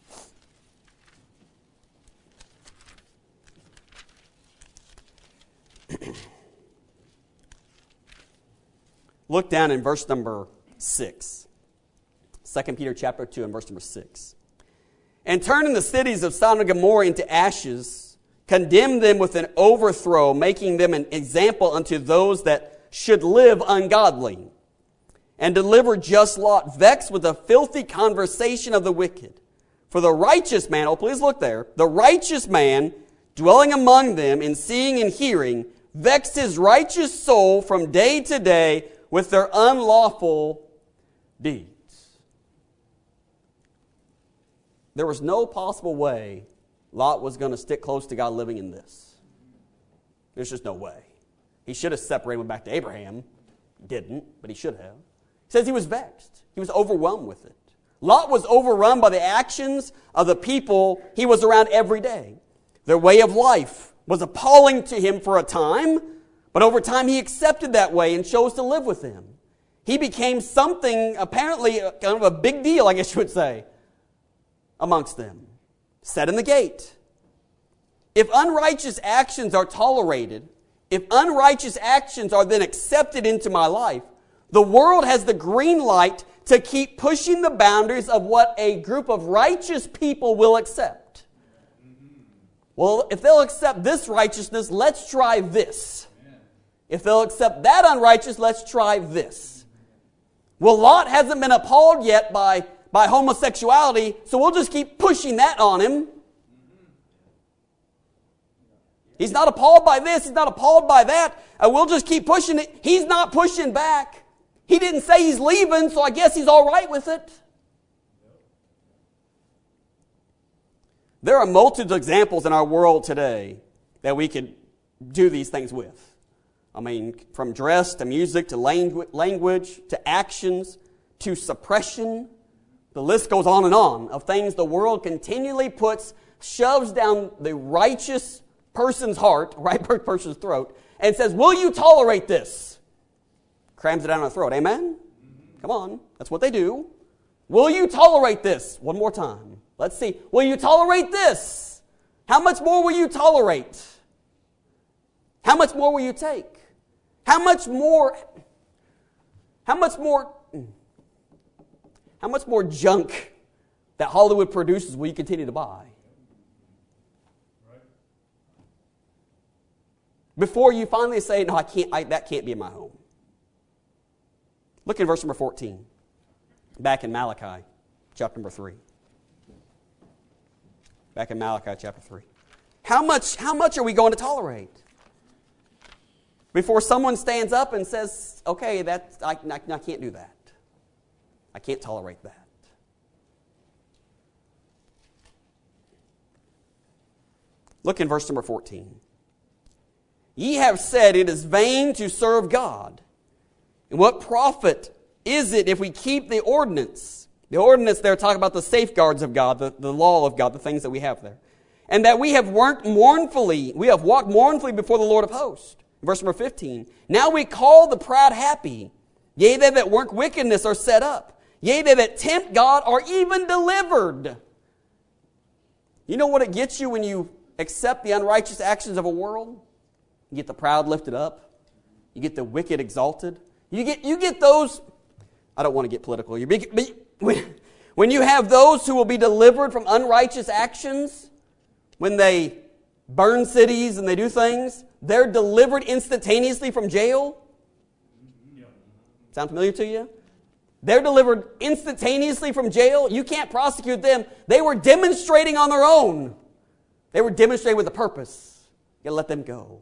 Look down in verse number six. Second Peter chapter two and verse number six. And turning the cities of Sodom and Gomorrah into ashes, condemn them with an overthrow, making them an example unto those that should live ungodly. And deliver just Lot, vexed with the filthy conversation of the wicked. For the righteous man, oh please look there, the righteous man, dwelling among them in seeing and hearing, vexed his righteous soul from day to day with their unlawful deeds. There was no possible way Lot was going to stick close to God living in this. There's just no way. He should have separated and went back to Abraham. He didn't, but he should have. He says he was vexed. He was overwhelmed with it. Lot was overrun by the actions of the people he was around every day. Their way of life was appalling to him for a time, but over time he accepted that way and chose to live with them. He became something, apparently kind of a big deal, I guess you would say, amongst them. Set in the gate. If unrighteous actions are tolerated, if unrighteous actions are then accepted into my life, the world has the green light to keep pushing the boundaries of what a group of righteous people will accept. Well, if they'll accept this righteousness, let's try this. If they'll accept that unrighteous, let's try this. Well, Lot hasn't been appalled yet by, by homosexuality, so we'll just keep pushing that on him. He's not appalled by this, he's not appalled by that, and we'll just keep pushing it. He's not pushing back. He didn't say he's leaving, so I guess he's all right with it. There are multitudes of examples in our world today that we could do these things with. I mean, from dress to music to langu- language to actions to suppression. The list goes on and on of things the world continually puts, shoves down the righteous person's heart, right person's throat, and says, will you tolerate this? Crams it down our throat. Amen? Come on. That's what they do. Will you tolerate this? One more time. Let's see. Will you tolerate this? How much more will you tolerate? How much more will you take? How much more, how much more, how much more junk that Hollywood produces will you continue to buy? Before you finally say, no, I can't, I, that can't be in my home. Look at verse number fourteen. Back in Malachi, chapter number three. Back in Malachi, chapter three. How much, how much are we going to tolerate? Before someone stands up and says, okay, that, I, I, I can't do that. I can't tolerate that. Look in verse number fourteen. Ye have said it is vain to serve God. And what profit is it if we keep the ordinance? The ordinance there talk about the safeguards of God, the, the law of God, the things that we have there. And that we have worked mournfully, we have walked mournfully before the Lord of hosts. Verse number fifteen. Now we call the proud happy. Yea, they that work wickedness are set up. Yea, they that tempt God are even delivered. You know what it gets you when you accept the unrighteous actions of a world? You get the proud lifted up. You get the wicked exalted. You get you get those, I don't want to get political here, but when you have those who will be delivered from unrighteous actions, when they burn cities and they do things, they're delivered instantaneously from jail. Sound familiar to you? They're delivered instantaneously from jail. You can't prosecute them. They were demonstrating on their own. They were demonstrating with a purpose. You gotta let them go.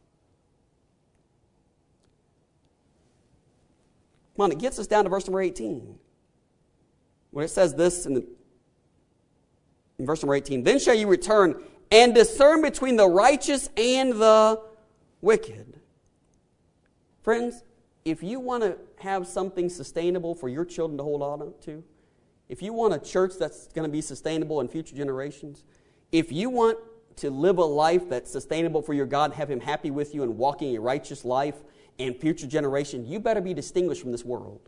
Come on, it gets us down to verse number eighteen. Where it says this in, the, in verse number eighteen. Then shall you return and discern between the righteous and the wicked. Friends, if you want to have something sustainable for your children to hold on to, if you want a church that's going to be sustainable in future generations, if you want to live a life that's sustainable for your God, have Him happy with you and walking a righteous life and future generations, you better be distinguished from this world.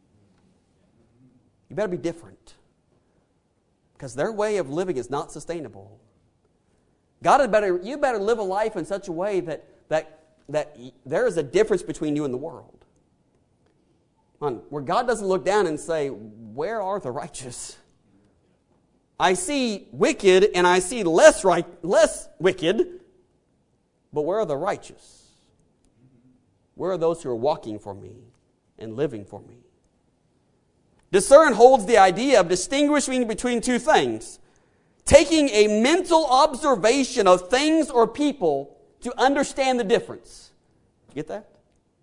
You better be different. Because their way of living is not sustainable. God had better, you better live a life in such a way that, that, that there is a difference between you and the world. Where God doesn't look down and say, where are the righteous? I see wicked and I see less right, less wicked, but where are the righteous? Where are those who are walking for me and living for me? Discern holds the idea of distinguishing between two things. Taking a mental observation of things or people to understand the difference. You get that?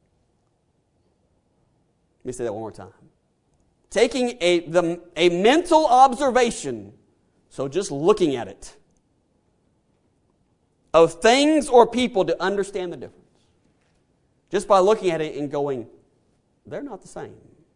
Let me say that one more time. Taking a, the, a mental observation, so just looking at it, of things or people to understand the difference. Just by looking at it and going, they're not the same.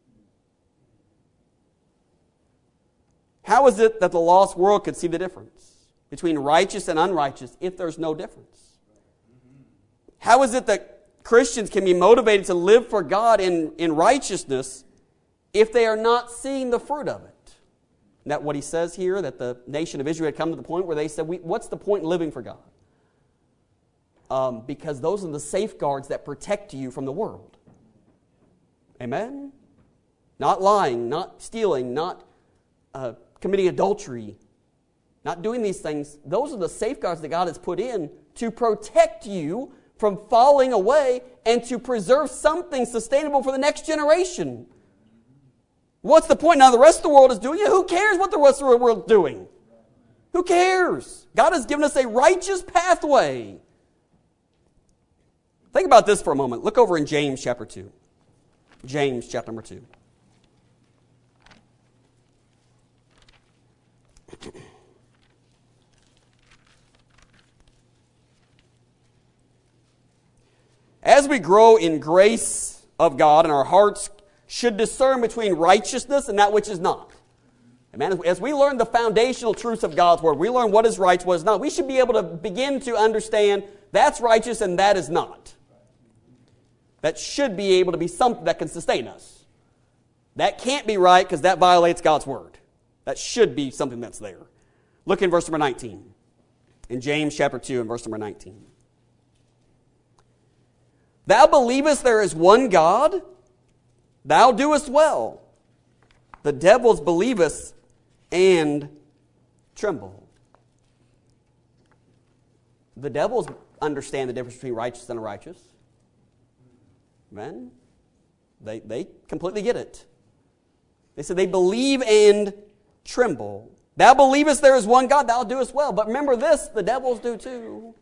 How is it that the lost world could see the difference between righteous and unrighteous if there's no difference? How is it that Christians can be motivated to live for God in, in righteousness if they are not seeing the fruit of it? Isn't that what he says here, that the nation of Israel had come to the point where they said, we, what's the point in living for God? Um, because those are the safeguards that protect you from the world. Amen? Not lying, not stealing, not uh, committing adultery, not doing these things. Those are the safeguards that God has put in to protect you from falling away and to preserve something sustainable for the next generation. What's the point? Now the rest of the world is doing it. Who cares what the rest of the world is doing? Who cares? God has given us a righteous pathway. Think about this for a moment. Look over in James chapter two. James chapter number two. As we grow in grace of God, and our hearts should discern between righteousness and that which is not. Amen. As we learn the foundational truths of God's Word, we learn what is right, what is not. We should be able to begin to understand that's righteous and that is not. That should be able to be something that can sustain us. That can't be right because that violates God's Word. That should be something that's there. Look in verse number nineteen. In James chapter two and verse number nineteen. Thou believest there is one God? Thou doest well. The devils believest and tremble. The devils understand the difference between righteous and unrighteous. Amen? They, they completely get it. They said they believe and tremble. Thou believest there is one God, thou doest well. But remember this, the devils do too.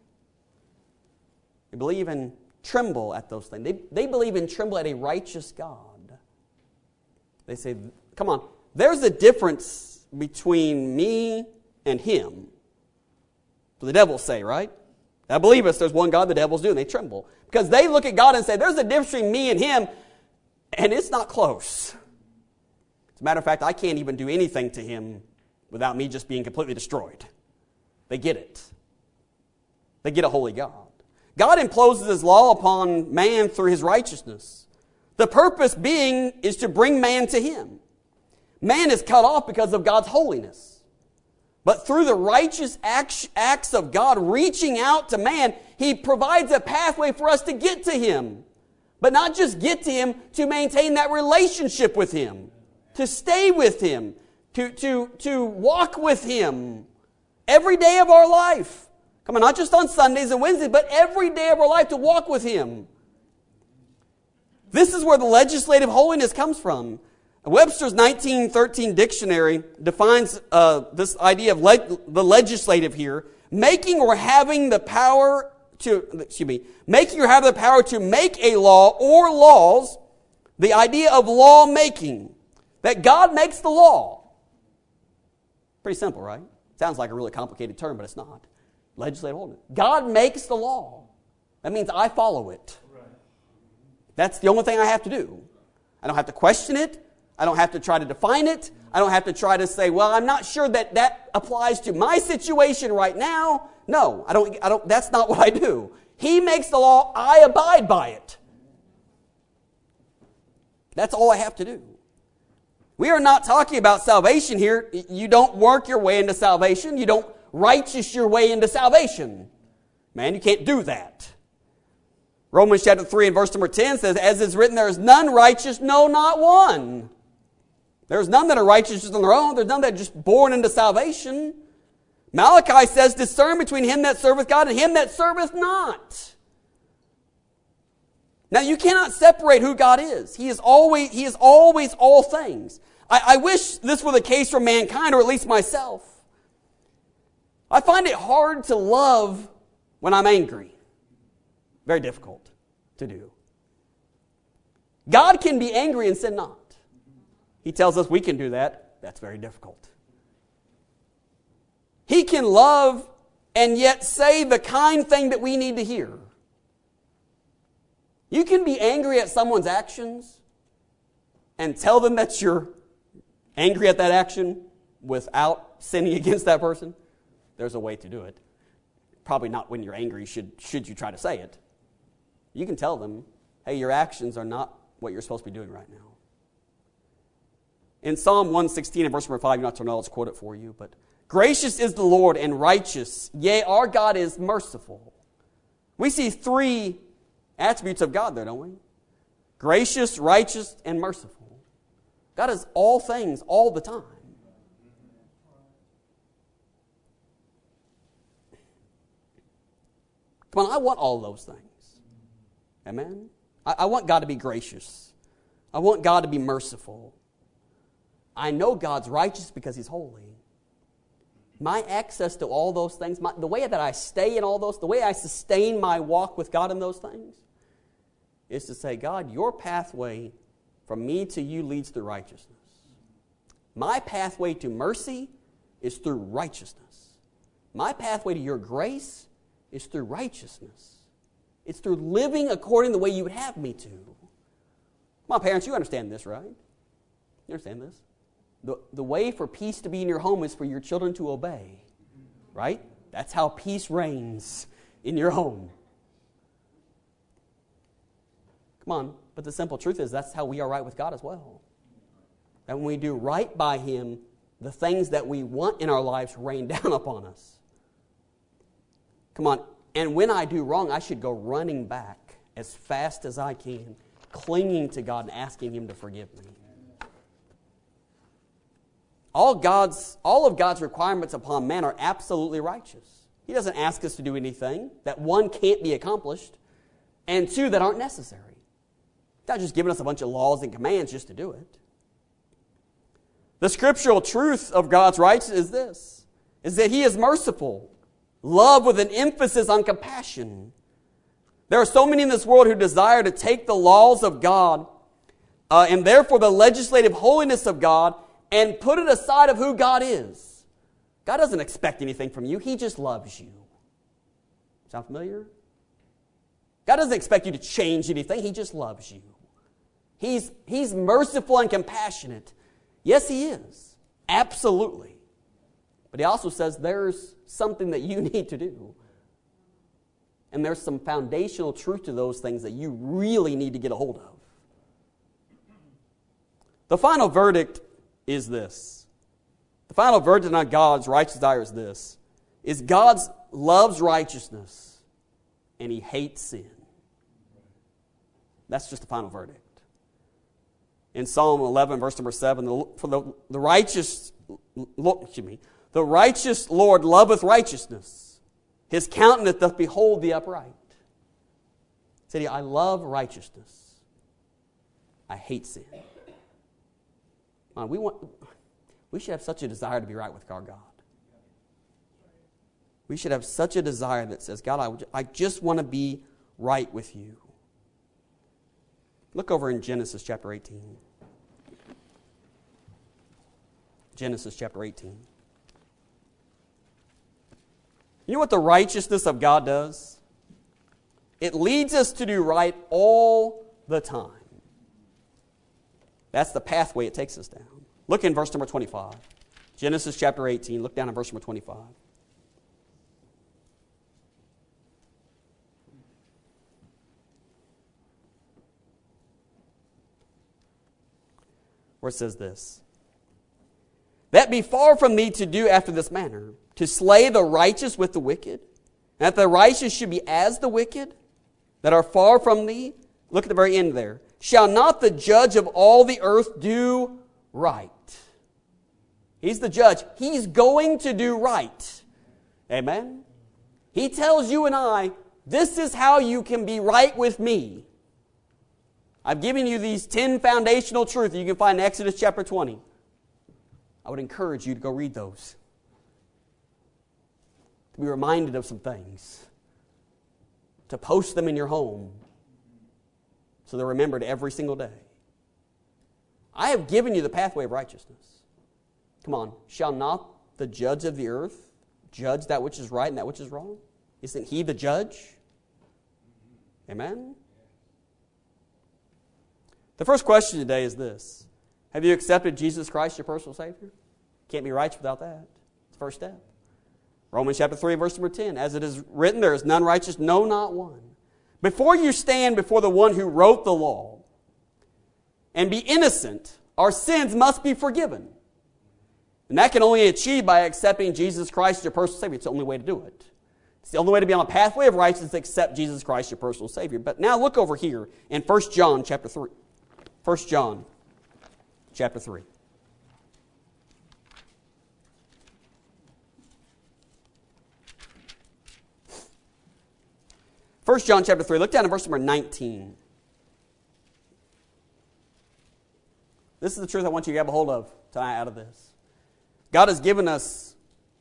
They believe and tremble at those things. They, they believe and tremble at a righteous God. They say, come on, there's a difference between me and him. So the devils say, right? I believe us, there's one God, the devils do, and they tremble. Because they look at God and say, there's a difference between me and him, and it's not close. As a matter of fact, I can't even do anything to him without me just being completely destroyed. They get it. They get a holy God. God imposes his law upon man through his righteousness. The purpose being is to bring man to him. Man is cut off because of God's holiness. But through the righteous acts of God reaching out to man, he provides a pathway for us to get to him. But not just get to him, to maintain that relationship with him. To stay with him. To, to, to walk with him. Every day of our life. Come on, not just on Sundays and Wednesdays, but every day of our life to walk with him. This is where the legislative holiness comes from. Webster's nineteen thirteen dictionary defines uh, this idea of le- the legislative here, making or having the power to, excuse me, making or having the power to make a law or laws, the idea of law making, that God makes the law. Pretty simple, right? Sounds like a really complicated term, but it's not. Legislative holiness. God makes the law. That means I follow it. That's the only thing I have to do. I don't have to question it. I don't have to try to define it. I don't have to try to say, well, I'm not sure that that applies to my situation right now. No, I don't, I don't, that's not what I do. He makes the law, I abide by it. That's all I have to do. We are not talking about salvation here. You don't work your way into salvation. You don't righteous your way into salvation. Man, you can't do that. Romans chapter three and verse number ten says, as is written, there is none righteous, no, not one. There's none that are righteous just on their own. There's none that are just born into salvation. Malachi says, discern between him that serveth God and him that serveth not. Now, you cannot separate who God is. He is always, he is always all things. I, I wish this were the case for mankind, or at least myself. I find it hard to love when I'm angry. Very difficult to do. God can be angry and sin not. He tells us we can do that. That's very difficult. He can love and yet say the kind thing that we need to hear. You can be angry at someone's actions and tell them that you're angry at that action without sinning against that person. There's a way to do it. Probably not when you're angry should, should you try to say it. You can tell them, hey, your actions are not what you're supposed to be doing right now. In Psalm one sixteen and verse number five, you don't have to know, I'll just quote it for you, but gracious is the Lord and righteous, yea, our God is merciful. We see three attributes of God there, don't we? Gracious, righteous, and merciful. God is all things all the time. Come on, I want all those things. Amen? I, I want God to be gracious. I want God to be merciful. I know God's righteous because He's holy. My access to all those things, my, the way that I stay in all those, the way I sustain my walk with God in those things, is to say, God, your pathway from me to you leads through righteousness. My pathway to mercy is through righteousness. My pathway to your grace is through righteousness. It's through living according to the way you would have me to. Come on, parents, you understand this, right? You understand this? The, the way for peace to be in your home is for your children to obey, right? That's how peace reigns in your home. Come on, but the simple truth is that's how we are right with God as well. And when we do right by Him, the things that we want in our lives rain down upon us. Come on, and when I do wrong, I should go running back as fast as I can, clinging to God and asking Him to forgive me. All God's, all of God's requirements upon man are absolutely righteous. He doesn't ask us to do anything that, one, can't be accomplished, and two, that aren't necessary. He's not just giving us a bunch of laws and commands just to do it. The scriptural truth of God's righteousness is this, is that He is merciful, love with an emphasis on compassion. There are so many in this world who desire to take the laws of God uh, and therefore the legislative holiness of God and put it aside of who God is. God doesn't expect anything from you. He just loves you. Sound familiar? God doesn't expect you to change anything. He just loves you. He's, he's merciful and compassionate. Yes, He is. Absolutely. But He also says there's something that you need to do. And there's some foundational truth to those things that you really need to get a hold of. The final verdict is this. The final verdict on God's righteous desire is this. Is God loves righteousness and He hates sin. That's just the final verdict. In Psalm eleven, verse number seven, the, for the, the righteous, excuse me, the righteous Lord loveth righteousness. His countenance doth behold the upright. Said he, I love righteousness. I hate sin. Man, we want, we should have such a desire to be right with our God. We should have such a desire that says, God, I, I just want to be right with you. Look over in Genesis chapter eighteen. Genesis chapter eighteen. You know what the righteousness of God does? It leads us to do right all the time. That's the pathway it takes us down. Look in verse number twenty-five. Genesis chapter eighteen. Look down at verse number twenty-five. Where it says this. That be far from thee to do after this manner, to slay the righteous with the wicked, and that the righteous should be as the wicked, that are far from thee. Look at the very end there. Shall not the judge of all the earth do right? He's the judge. He's going to do right. Amen? He tells you and I, this is how you can be right with me. I've given you these ten foundational truths you can find in Exodus chapter twenty. I would encourage you to go read those. To be reminded of some things. To post them in your home. So they're remembered every single day. I have given you the pathway of righteousness. Come on. Shall not the judge of the earth judge that which is right and that which is wrong? Isn't He the judge? Amen? The first question today is this. Have you accepted Jesus Christ, your personal Savior? Can't be righteous without that. It's the first step. Romans chapter three, verse number ten. As it is written, there is none righteous, no, not one. Before you stand before the one who wrote the law and be innocent, our sins must be forgiven. And that can only be achieved by accepting Jesus Christ, your personal Savior. It's the only way to do it. It's the only way to be on a pathway of righteousness to accept Jesus Christ, your personal Savior. But now look over here in First John chapter three. First John chapter three. First John chapter three. Look down at verse number nineteen. This is the truth I want you to grab a hold of tonight out of this. God has given us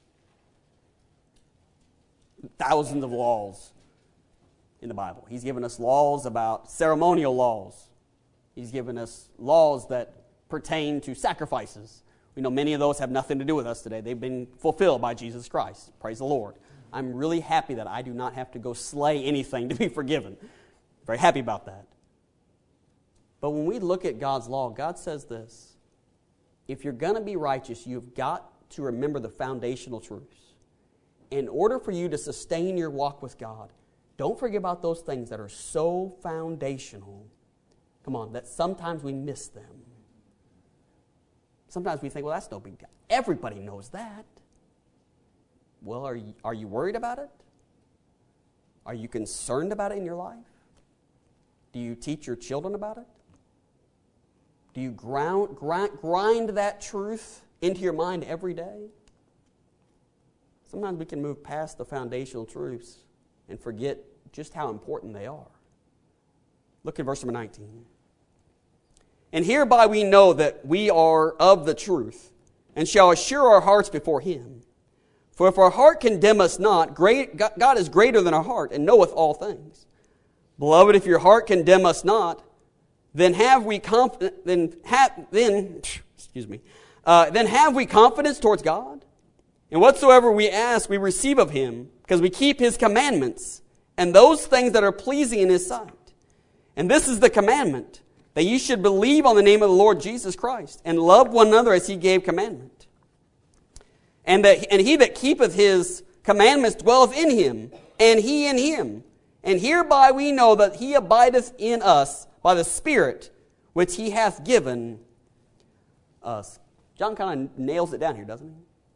thousands of laws in the Bible. He's given us laws about ceremonial laws. He's given us laws that pertain to sacrifices. We know many of those have nothing to do with us today. They've been fulfilled by Jesus Christ. Praise the Lord. I'm really happy that I do not have to go slay anything to be forgiven. Very happy about that. But when we look at God's law, God says this: if you're going to be righteous, you've got to remember the foundational truths. In order for you to sustain your walk with God, don't forget about those things that are so foundational. Come on, that sometimes we miss them. Sometimes we think, well, that's no big deal. Everybody knows that. Well, are you, are you worried about it? Are you concerned about it in your life? Do you teach your children about it? Do you ground, grind, grind that truth into your mind every day? Sometimes we can move past the foundational truths and forget just how important they are. Look at verse number nineteen. And hereby we know that we are of the truth, and shall assure our hearts before Him. For if our heart condemn us not, great, God is greater than our heart, and knoweth all things. Beloved, if your heart condemn us not, then have we conf- then have then excuse me, uh, then have we confidence towards God. And whatsoever we ask, we receive of Him, because we keep His commandments, and those things that are pleasing in His sight. And this is the commandment, that ye should believe on the name of the Lord Jesus Christ, and love one another as He gave commandment. And that and he that keepeth His commandments dwelleth in Him, and He in him. And hereby we know that He abideth in us by the Spirit which He hath given us. John kind of nails it down here, doesn't he?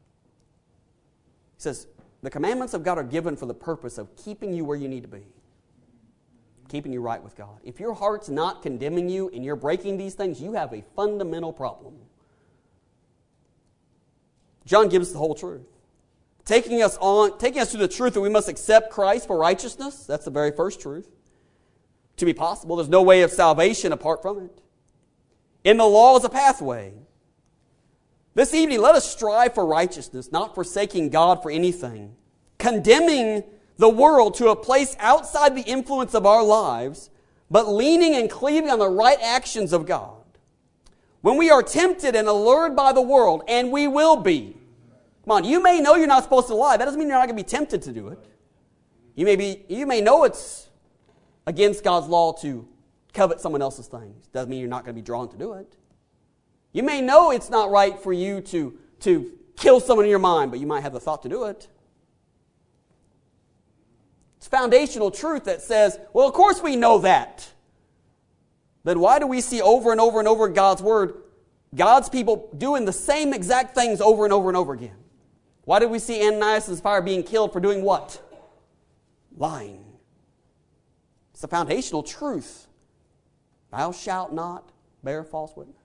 He says, the commandments of God are given for the purpose of keeping you where you need to be. Keeping you right with God. If your heart's not condemning you and you're breaking these things, you have a fundamental problem. John gives us the whole truth. Taking us on, taking us to the truth that we must accept Christ for righteousness. That's the very first truth. To be possible, there's no way of salvation apart from it. In the law is a pathway. This evening, let us strive for righteousness, not forsaking God for anything. Condemning the world to a place outside the influence of our lives, but leaning and cleaving on the right actions of God. When we are tempted and allured by the world, and we will be. Come on, you may know you're not supposed to lie. That doesn't mean you're not going to be tempted to do it. You may be, you may know it's against God's law to covet someone else's things. Doesn't mean you're not going to be drawn to do it. You may know it's not right for you to, to kill someone in your mind, but you might have the thought to do it. It's foundational truth that says, well, of course we know that. Then why do we see over and over and over in God's Word, God's people doing the same exact things over and over and over again? Why did we see Ananias and Sapphira being killed for doing what? Lying. It's a foundational truth. Thou shalt not bear false witness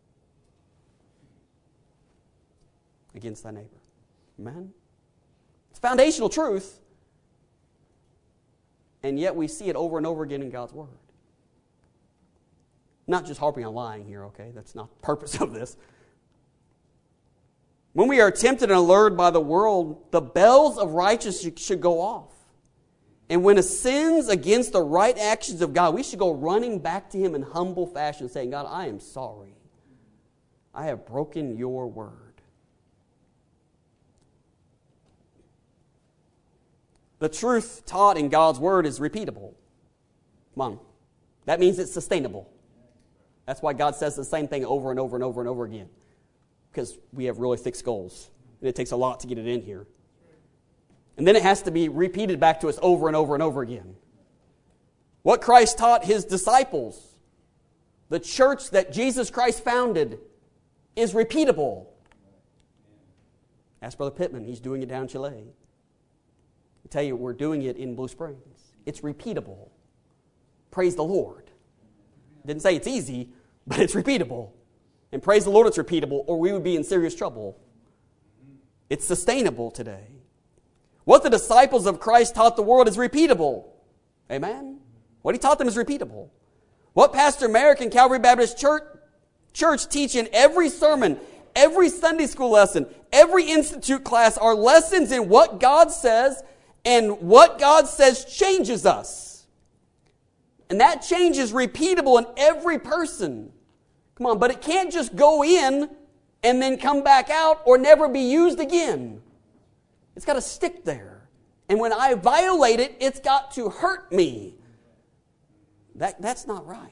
against thy neighbor. Amen? It's foundational truth. And yet we see it over and over again in God's Word. Not just harping on lying here, okay? That's not the purpose of this. When we are tempted and allured by the world, the bells of righteousness should go off. And when it sins against the right actions of God, we should go running back to Him in humble fashion, saying, God, I am sorry. I have broken your word. The truth taught in God's Word is repeatable. Come on. That means it's sustainable. That's why God says the same thing over and over and over and over again. Because we have really thick skulls. And it takes a lot to get it in here. And then it has to be repeated back to us over and over and over again. What Christ taught His disciples, the church that Jesus Christ founded, is repeatable. Ask Brother Pittman. He's doing it down in Chile. I tell you, we're doing it in Blue Springs. It's repeatable. Praise the Lord. Didn't say it's easy, but it's repeatable. And praise the Lord it's repeatable, or we would be in serious trouble. It's sustainable today. What the disciples of Christ taught the world is repeatable. Amen? What He taught them is repeatable. What Pastor Merrick and Calvary Baptist Church Church, teach in every sermon, every Sunday school lesson, every institute class are lessons in what God says, and what God says changes us. And that change is repeatable in every person. Come on, but it can't just go in and then come back out or never be used again. It's got to stick there. And when I violate it, it's got to hurt me. That, that's not right.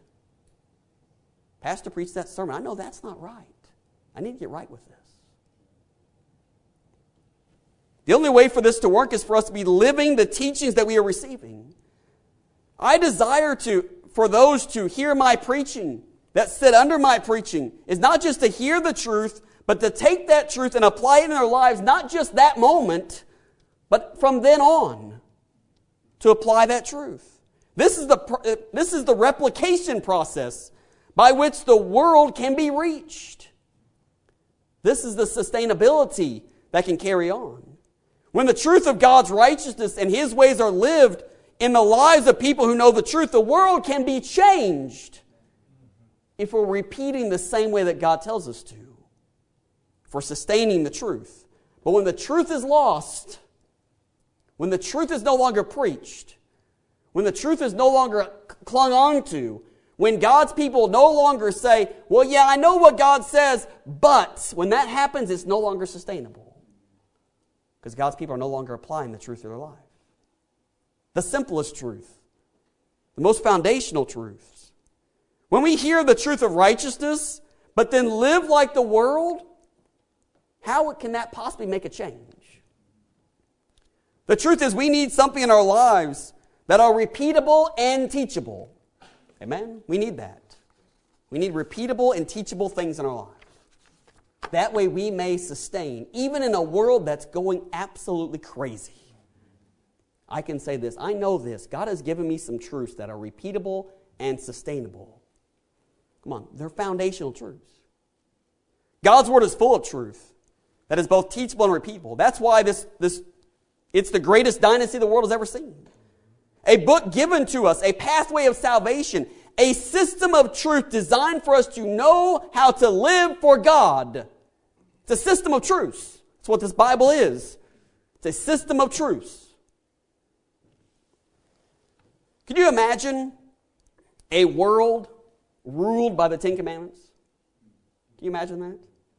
Pastor preached that sermon. I know that's not right. I need to get right with this. The only way for this to work is for us to be living the teachings that we are receiving. I desire to, for those to hear my preaching, that sit under my preaching, is not just to hear the truth, but to take that truth and apply it in their lives, not just that moment, but from then on, to apply that truth. This is the, this is the replication process by which the world can be reached. This is the sustainability that can carry on. When the truth of God's righteousness and His ways are lived in the lives of people who know the truth, the world can be changed if we're repeating the same way that God tells us to. If we're sustaining the truth. But when the truth is lost, when the truth is no longer preached, when the truth is no longer clung on to, when God's people no longer say, well, yeah, I know what God says, but when that happens, it's no longer sustainable. Because God's people are no longer applying the truth to their life. The simplest truth. The most foundational truths. When we hear the truth of righteousness, but then live like the world, how can that possibly make a change? The truth is we need something in our lives that are repeatable and teachable. Amen? We need that. We need repeatable and teachable things in our lives. That way we may sustain, even in a world that's going absolutely crazy. I can say this, I know this, God has given me some truths that are repeatable and sustainable. Come on, they're foundational truths. God's Word is full of truth that is both teachable and repeatable. That's why this, this it's the greatest dynasty the world has ever seen. A book given to us, a pathway of salvation, a system of truth designed for us to know how to live for God. It's a system of truths. That's what this Bible is. It's a system of truths. Can you imagine a world ruled by the Ten Commandments? Can you imagine that?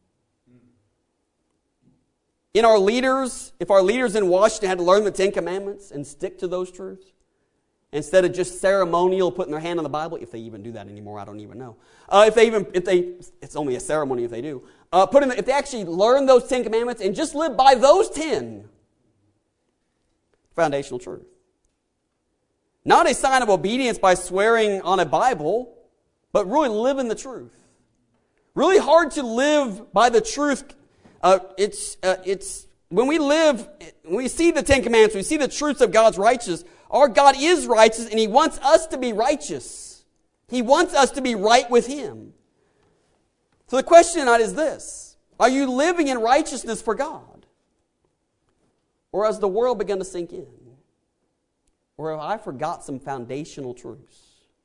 In our leaders, if our leaders in Washington had to learn the Ten Commandments and stick to those truths, instead of just ceremonial putting their hand on the Bible, if they even do that anymore, I don't even know. Uh, if they even, if they, it's only a ceremony if they do. Uh, put in, the, if they actually learn those Ten Commandments and just live by those ten, foundational truth. Not a sign of obedience by swearing on a Bible, but really living the truth. Really hard to live by the truth. Uh, it's uh, it's when we live, when we see the Ten Commandments, we see the truths of God's righteousness. Our God is righteous, and He wants us to be righteous. He wants us to be right with Him. So the question tonight is this: are you living in righteousness for God, or has the world begun to sink in? Or have I forgot some foundational truths?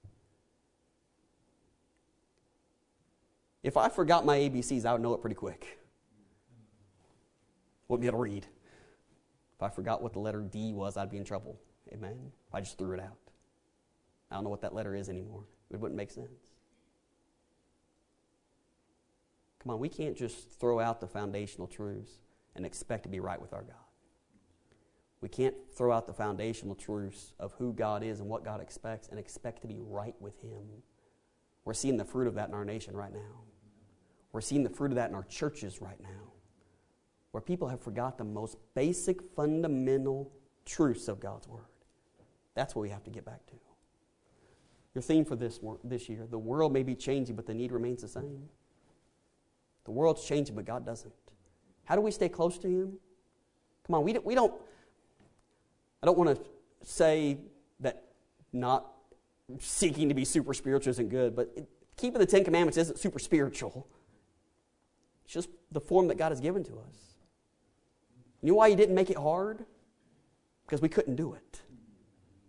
If I forgot my A B Cs, I would know it pretty quick. Wouldn't be able to read. If I forgot what the letter D was, I'd be in trouble. Amen? If I just threw it out. I don't know what that letter is anymore. It wouldn't make sense. Come on, we can't just throw out the foundational truths and expect to be right with our God. We can't throw out the foundational truths of who God is and what God expects and expect to be right with Him. We're seeing the fruit of that in our nation right now. We're seeing the fruit of that in our churches right now, where people have forgot the most basic, fundamental truths of God's Word. That's what we have to get back to. Your theme for this, this year, the world may be changing, but the need remains the same. The world's changing, but God doesn't. How do we stay close to Him? Come on, we don't, we don't I don't want to say that not seeking to be super spiritual isn't good, but it, keeping the Ten Commandments isn't super spiritual. It's just the form that God has given to us. You know why He didn't make it hard? Because we couldn't do it.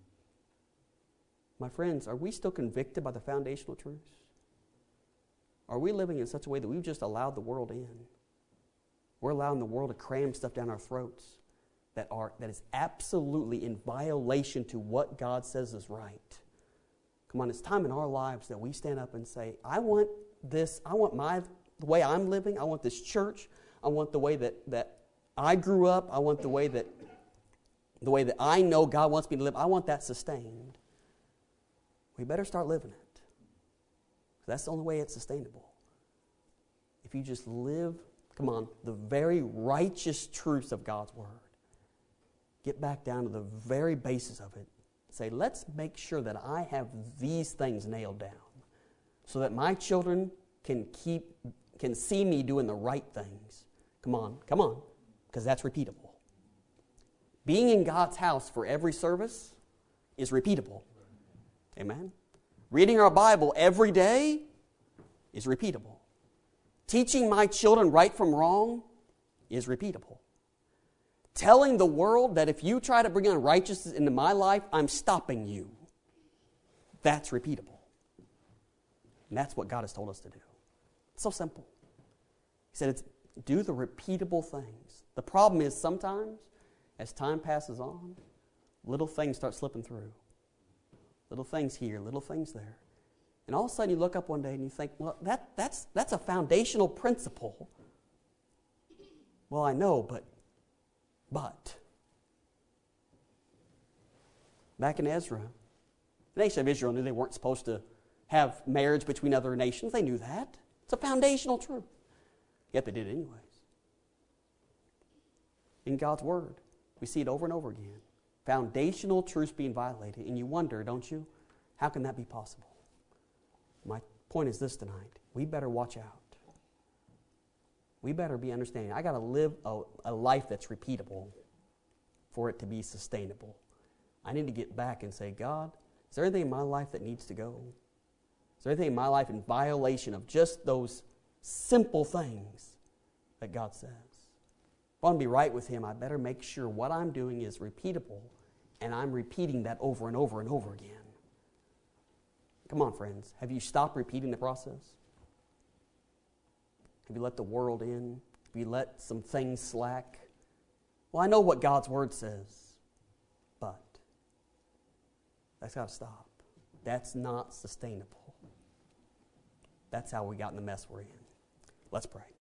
My friends, are we still convicted by the foundational truths? are we living in such a way that we've just allowed the world in? We're allowing the world to cram stuff down our throats that are that is absolutely in violation to what God says is right. Come on, it's time in our lives that we stand up and say, I want this, I want my the way I'm living, I want this church, I want the way that, that I grew up, I want the way that the way that I know God wants me to live, I want that sustained. We better start living it. That's the only way it's sustainable. If you just live, come on, the very righteous truths of God's Word. Get back down to the very basis of it. Say, let's make sure that I have these things nailed down so that my children can keep, can see me doing the right things. Come on, come on, because that's repeatable. Being in God's house for every service is repeatable. Amen? Reading our Bible every day is repeatable. Teaching my children right from wrong is repeatable. Telling the world that if you try to bring unrighteousness into my life, I'm stopping you. That's repeatable. And that's what God has told us to do. It's so simple. He said, it's, do the repeatable things. The problem is sometimes, as time passes on, little things start slipping through. Little things here, little things there. And all of a sudden you look up one day and you think, well, that, that's, that's a foundational principle. Well, I know, but, but. Back in Ezra, the nation of Israel knew they weren't supposed to have marriage between other nations. They knew that. It's a foundational truth. Yet they did it anyways. In God's Word, we see it over and over again. Foundational truths being violated. And you wonder, don't you, how can that be possible? My point is this tonight. We better watch out. We better be understanding. I got to live a, a life that's repeatable for it to be sustainable. I need to get back and say, God, is there anything in my life that needs to go? Is there anything in my life in violation of just those simple things that God says? If I want to be right with Him, I better make sure what I'm doing is repeatable, and I'm repeating that over and over and over again. Come on, friends. Have you stopped repeating the process? Have you let the world in? Have you let some things slack? Well, I know what God's Word says, but that's got to stop. That's not sustainable. That's how we got in the mess we're in. Let's pray.